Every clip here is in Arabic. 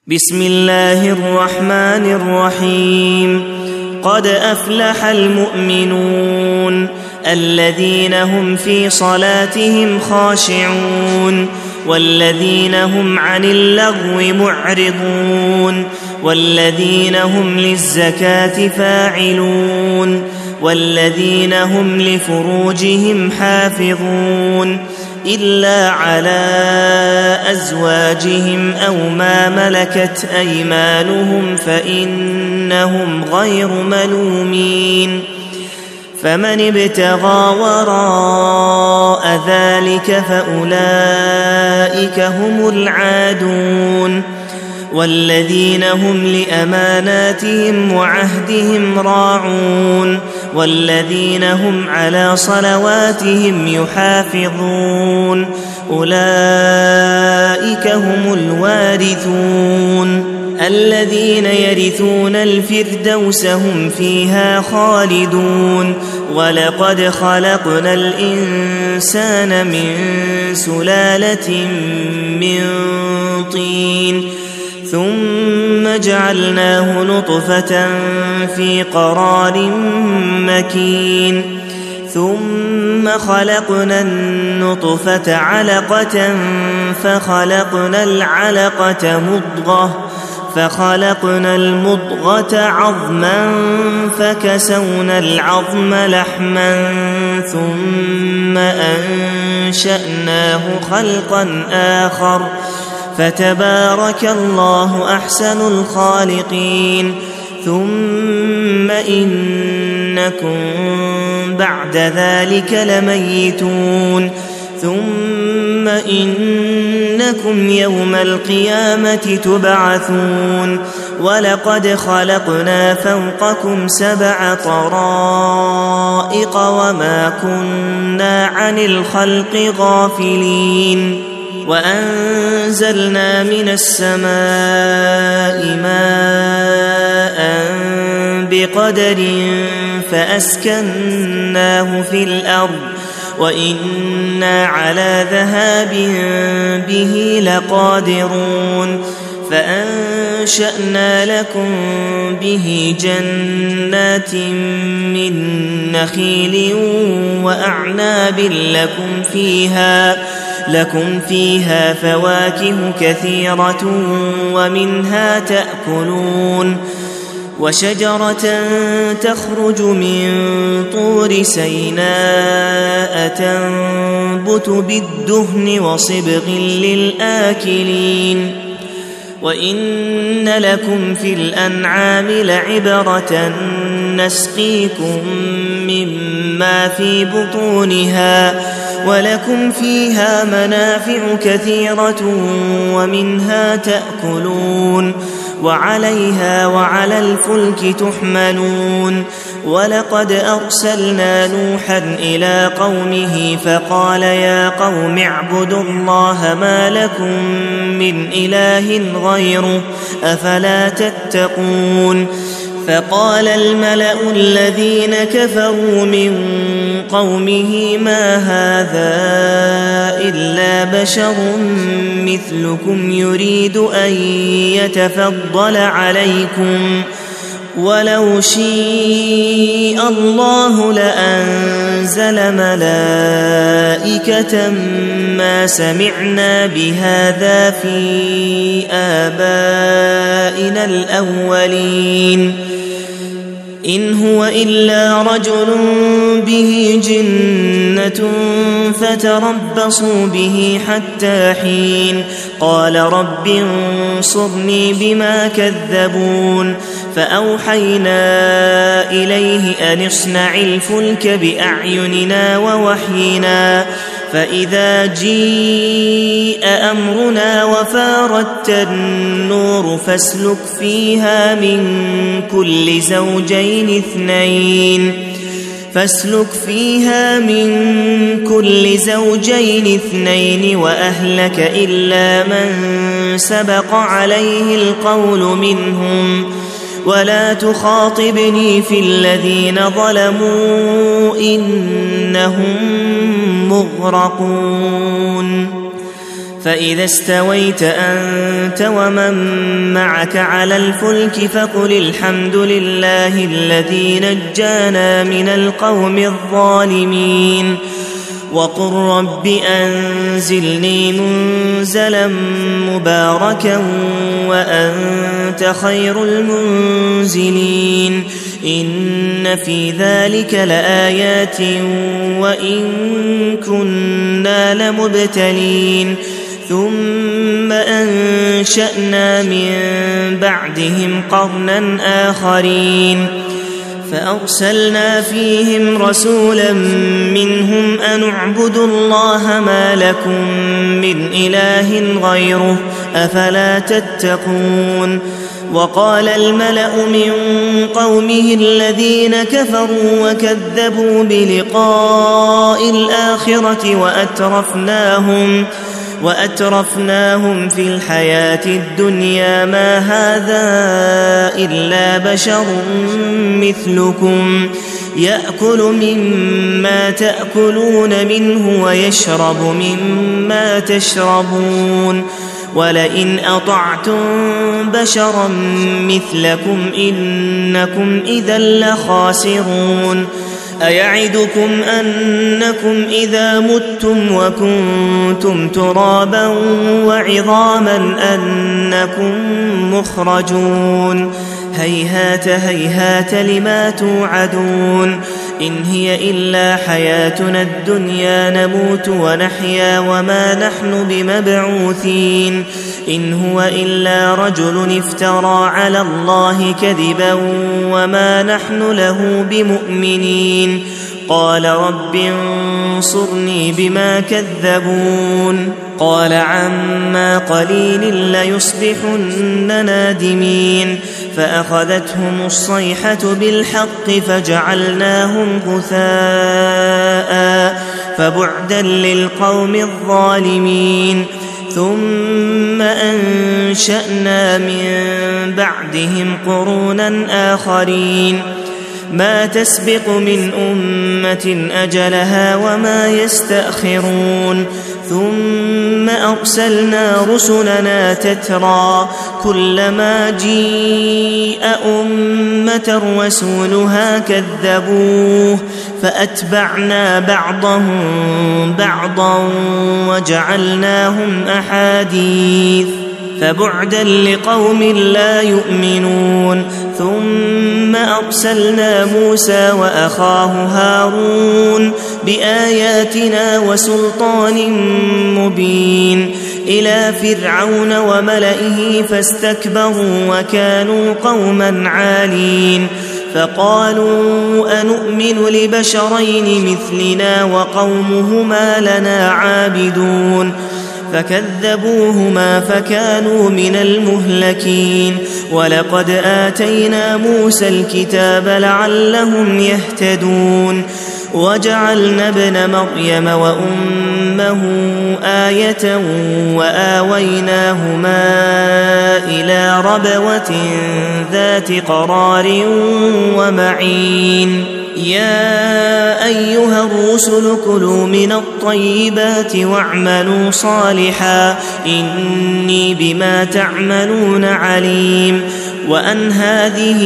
بسم الله الرحمن الرحيم. قد أفلح المؤمنون الذين هم في صلاتهم خاشعون والذين هم عن اللغو معرضون والذين هم للزكاة فاعلون والذين هم لفروجهم حافظون إلا على أزواجهم أو ما ملكت أيمانهم فإنهم غير ملومين. فمن ابتغى وراء ذلك فأولئك هم العادون. والذين هم لأماناتهم وعهدهم راعون والذين هم على صلواتهم يحافظون أولئك هم الوارثون الذين يرثون الفردوس هم فيها خالدون. ولقد خلقنا الإنسان من سلالة من طين ثم جعلناه نطفة في قرار مكين ثم خلقنا النطفة علقة فخلقنا العلقة مضغة فخلقنا المضغة عظما فكسونا العظم لحما ثم أنشأناه خلقا آخر فتبارك الله أحسن الخالقين. ثم إنكم بعد ذلك لميتون ثم إنكم يوم القيامة تبعثون. ولقد خلقنا فوقكم 7 طرائق وما كنا عن الخلق غافلين. وأنزلنا من السماء ماء بقدر فأسكناه في الأرض وإنا على ذهاب به لقادرون. فأنشأنا لكم به جنات من نخيل وأعناب لكم فيها فواكه كثيرة ومنها تأكلون. وشجرة تخرج من طور سيناء تنبت بالدهن وصبغ للآكلين. وإن لكم في الأنعام لعبرة نسقيكم مما في بطونها ولكم فيها منافع كثيرة ومنها تأكلون وعليها وعلى الفلك تحملون. ولقد أرسلنا نوحا إلى قومه فقال يا قوم اعبدوا الله ما لكم من إله غيره أفلا تتقون. فقال الملأ الذين كفروا من قومه ما هذا إلا بشر مثلكم يريد أن يتفضل عليكم ولو شاء الله لأنزل ملائكة ما سمعنا بهذا في آبائنا الأولين إن هو إلا رجل به جنة فتربصوا به حتى حين. قال رب انصرني بما كذبون. فأوحينا إليه أن اصنع الفلك بأعيننا ووحينا فإذا جيء أمرنا وفارت النور فاسلك فيها من كل زوجين اثنين وأهلك إلا من سبق عليه القول منهم ولا تخاطبني في الذين ظلموا إنهم مغرقون. فإذا استويت أنت ومن معك على الفلك فقل الحمد لله الذي نجانا من القوم الظالمين وقل رب أنزلني منزلا مباركا وأنت خير المنزلين إن في ذلك لآيات وإن كنا لمبتلين ثم أنشأنا من بعدهم قرنا آخرين فأرسلنا فيهم رسولا منهم أن اعبدوا الله ما لكم من إله غيره أفلا تتقون وقال الملأ من قومه الذين كفروا وكذبوا بلقاء الآخرة وأترفناهم في الحياة الدنيا ما هذا إلا بشر مثلكم يأكل مما تأكلون منه ويشرب مما تشربون ولئن أطعتم بشرا مثلكم إنكم إذا لخاسرون أيعدكم أنكم إذا متم وكنتم ترابا وعظاما أنكم مخرجون هيهات هيهات لما توعدون إن هي إلا حياتنا الدنيا نموت ونحيا وما نحن بمبعوثين إن هو إلا رجل افترى على الله كذبا وما نحن له بمؤمنين قال رب انصرني بما كذبون قال عما قليل ليصبحن نادمين فأخذتهم الصيحة بالحق فجعلناهم غثاء فبعدا للقوم الظالمين ثم أنشأنا من بعدهم قرونا آخرين ما تسبق من أمة أجلها وما يستأخرون ثم أرسلنا رسلنا تترى كلما جيء أمة رسولها كذبوه فأتبعنا بعضهم بعضا وجعلناهم أحاديث فبعدا لقوم لا يؤمنون ثم أرسلنا موسى وأخاه هارون بآياتنا وسلطان مبين إلى فرعون وملئه فاستكبروا وكانوا قوما عالين فقالوا أنؤمن لبشرين مثلنا وقومهما لنا عابدون فكذبوهما فكانوا من المهلكين ولقد آتينا موسى الكتاب لعلهم يهتدون وجعلنا ابن مريم وأمه آية وآويناهما إلى ربوة ذات قرار ومعين يا أيها الرسل كلوا من الطيبات واعملوا صالحا إني بما تعملون عليم وأن هذه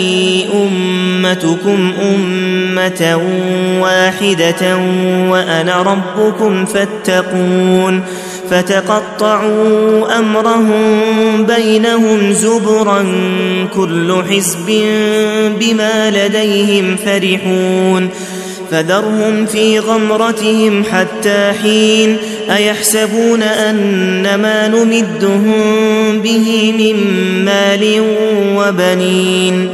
أمتكم أمة واحدة وأنا ربكم فاتقون فتقطعوا أمرهم بينهم زبرا كل حزب بما لديهم فرحون فذرهم في غمرتهم حتى حين أيحسبون أن ما نمدهم به من مال وبنين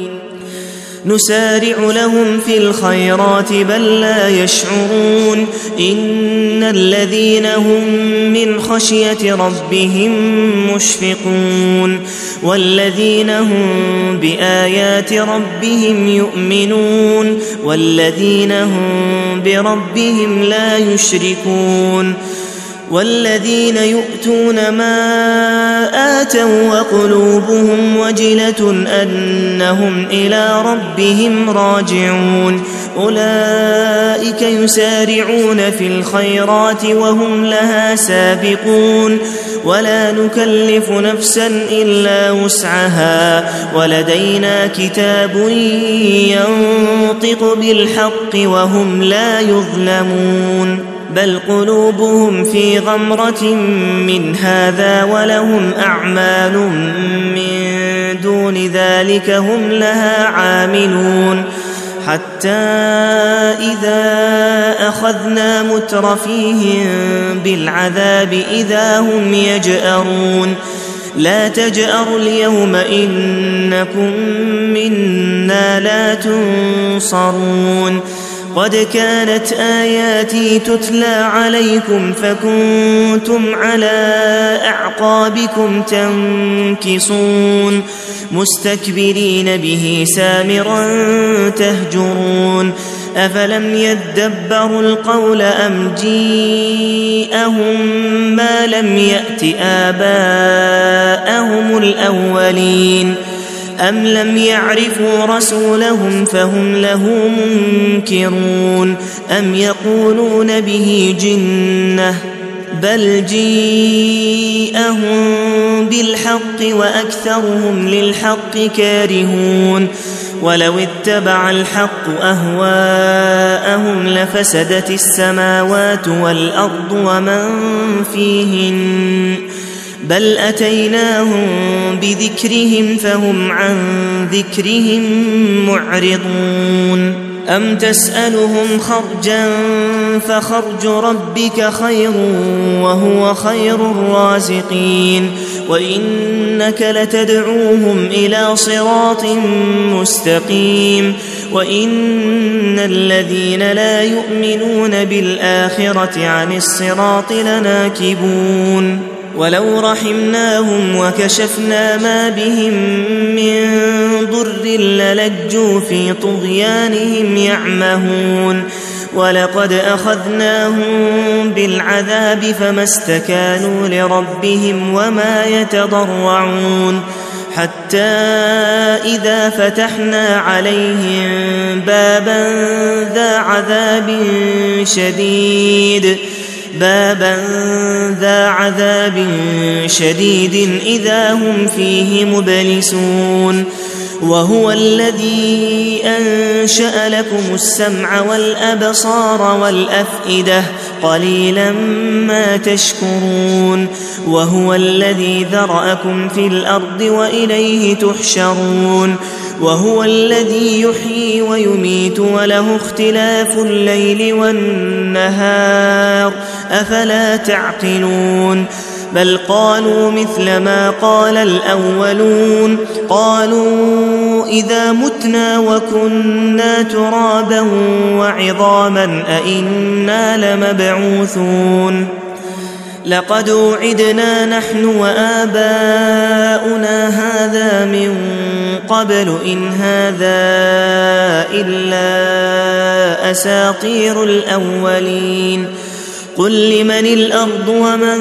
نسارع لهم في الخيرات بل لا يشعرون إن الذين هم من خشية ربهم مشفقون والذين هم بآيات ربهم يؤمنون والذين هم بربهم لا يشركون والذين يؤتون ما آتوا وقلوبهم وجلة أنهم إلى ربهم راجعون أولئك يسارعون في الخيرات وهم لها سابقون ولا نكلف نفسا إلا وسعها ولدينا كتاب ينطق بالحق وهم لا يظلمون بل قلوبهم في غمرة من هذا ولهم أعمال من دون ذلك هم لها عاملون حتى إذا أخذنا مترفيهم بالعذاب إذا هم يجأرون لا تجأروا اليوم إنكم منا لا تنصرون قد كانت آياتي تتلى عليكم فكنتم على أعقابكم تنكصون مستكبرين به سامرا تهجرون أفلم يدبروا القول أم جيءهم ما لم يأت آباءهم الأولين أم لم يعرفوا رسولهم فهم له منكرون أم يقولون به جنة بل جيءهم بالحق وأكثرهم للحق كارهون ولو اتبع الحق أهواءهم لفسدت السماوات والأرض ومن فيهن بل أتيناهم بذكرهم فهم عن ذكرهم معرضون أم تسألهم خرجا فخرج ربك خير وهو خير الرازقين وإنك لتدعوهم إلى صراط مستقيم وإن الذين لا يؤمنون بالآخرة عن الصراط لناكبون ولو رحمناهم وكشفنا ما بهم من ضر للجوا في طغيانهم يعمهون ولقد أخذناهم بالعذاب فما استكانوا لربهم وما يتضرعون حتى إذا فتحنا عليهم بابا ذا عذاب شديد إذا هم فيه مبلسون وهو الذي أنشأ لكم السمع والأبصار والأفئدة قليلا ما تشكرون وهو الذي ذرأكم في الأرض وإليه تحشرون وهو الذي يحيي ويميت وله اختلاف الليل والنهار أفلا تعقلون بل قالوا مثل ما قال الأولون قالوا إذا متنا وكنا ترابا وعظاما أئنا لمبعوثون لقد وعدنا نحن وآباؤنا هذا من قبل إن هذا إلا أساطير الأولين قل لمن الأرض ومن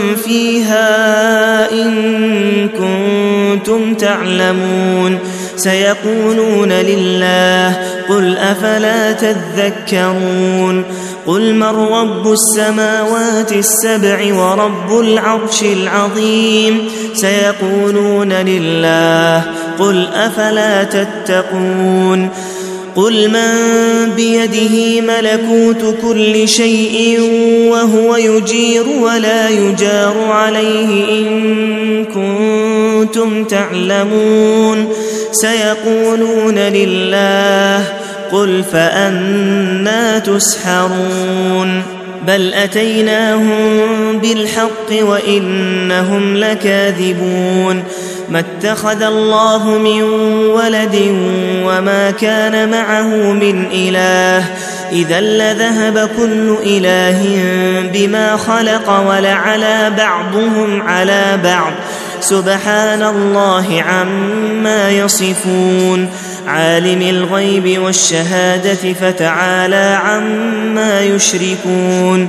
فيها إن كنتم تعلمون سيقولون لله قل أفلا تذكرون قل من رب السماوات السبع ورب العرش العظيم سيقولون لله قل أفلا تتقون قل من بيده ملكوت كل شيء وهو يجير ولا يجار عليه إن كنتم تعلمون سيقولون لله قل فأنى تسحرون بل أتيناهم بالحق وإنهم لكاذبون ما اتخذ الله من ولد وما كان معه من إله إذا لذهب كل إله بما خلق ولعلى بعضهم على بعض سبحان الله عما يصفون عالم الغيب والشهادة فتعالى عما يشركون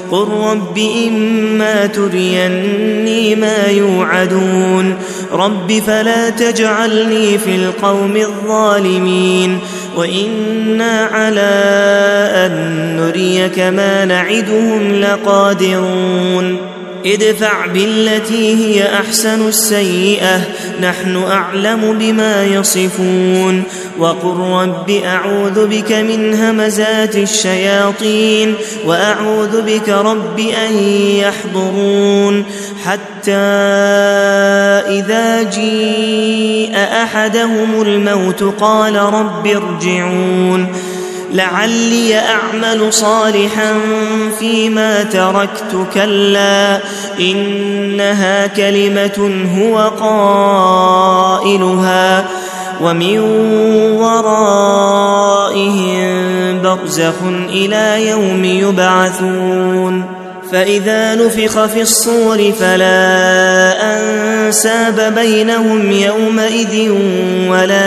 قل رب إما تريني ما يوعدون رب فلا تجعلني في القوم الظالمين وإنا على أن نريك ما نعدهم لقادرون ادفع بالتي هي أحسن السيئة نحن أعلم بما يصفون وقل رب أعوذ بك من همزات الشياطين وأعوذ بك رب أن يحضرون حتى إذا جيء أحدهم الموت قال رب ارجعون لعلي أعمل صالحا فيما تركت كلا إنها كلمة هو قائلها ومن ورائهم برزخ إلى يوم يبعثون فإذا نفخ في الصور فلا أنساب بينهم يومئذ ولا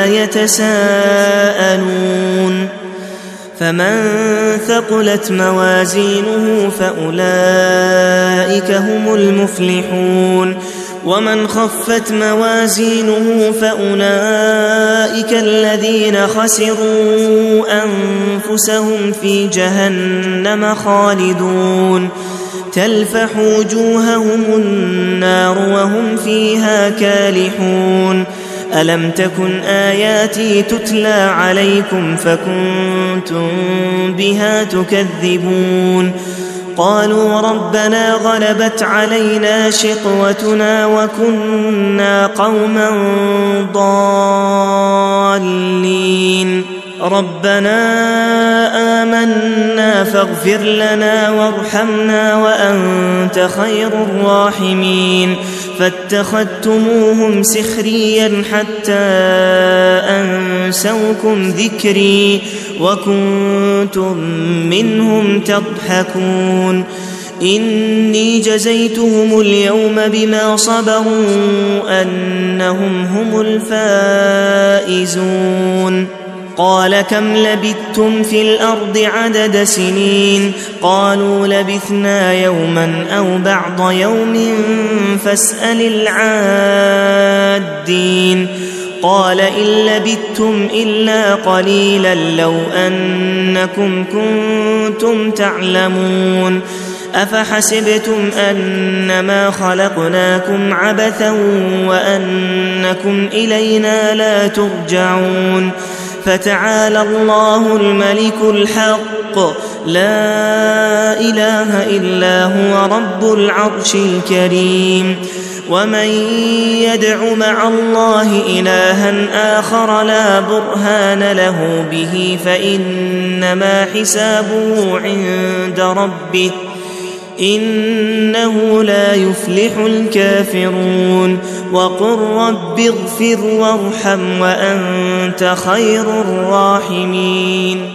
يتساءلون فمن ثقلت موازينه فأولئك هم المفلحون ومن خفت موازينه فأولئك الذين خسروا أنفسهم في جهنم خالدون تلفح وجوههم النار وهم فيها كالحون ألم تكن آياتي تتلى عليكم فكنتم بها تكذبون قالوا ربنا غلبت علينا شقوتنا وكنا قوما ضالين ربنا آمنا فاغفر لنا وارحمنا وأنت خير الراحمين فاتخذتموهم سخريا حتى أنسوكم ذكري وكنتم منهم تضحكون إني جزيتهم اليوم بما صبروا أنهم هم الفائزون قال كم لبثتم في الأرض عدد سنين قالوا لبثنا يوما أو بعض يوم فاسأل العادين قال إن لبثتم إلا قليلا لو أنكم كنتم تعلمون أفحسبتم أنما خلقناكم عبثا وأنكم إلينا لا ترجعون فتعالى الله الملك الحق لا إله إلا هو رب العرش الكريم ومن يدع مع الله إلها آخر لا برهان له به فإنما حسابه عند ربه إنه لا يفلح الكافرون وقل رب اغفر وارحم وأنت خير الراحمين